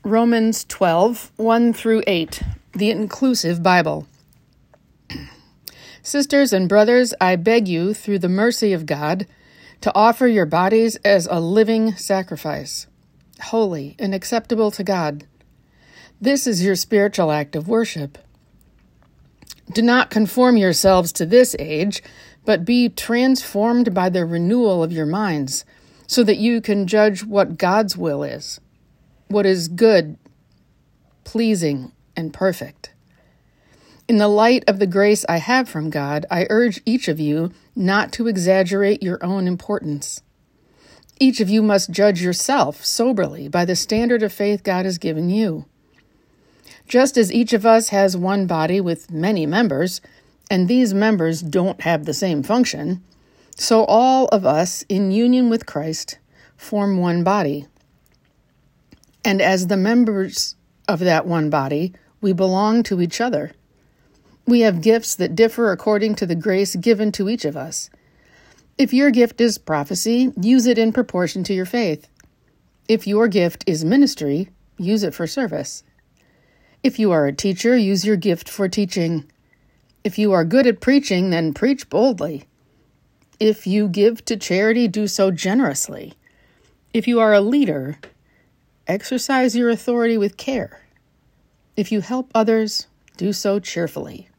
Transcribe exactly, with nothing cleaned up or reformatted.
Romans twelve, one through eight, the Inclusive Bible. Sisters and brothers, I beg you, through the mercy of God, to offer your bodies as a living sacrifice, holy and acceptable to God. This is your spiritual act of worship. Do not conform yourselves to this age, but be transformed by the renewal of your minds, so that you can judge what God's will is, what is good, pleasing, and perfect. In the light of the grace I have from God, I urge each of you not to exaggerate your own importance. Each of you must judge yourself soberly by the standard of faith God has given you. Just as each of us has one body with many members, and these members don't have the same function, so all of us, in union with Christ, form one body. And as the members of that one body, we belong to each other. We have gifts that differ according to the grace given to each of us. If your gift is prophecy, use it in proportion to your faith. If your gift is ministry, use it for service. If you are a teacher, use your gift for teaching. If you are good at preaching, then preach boldly. If you give to charity, do so generously. If you are a leader, exercise your authority with care. If you help others, do so cheerfully.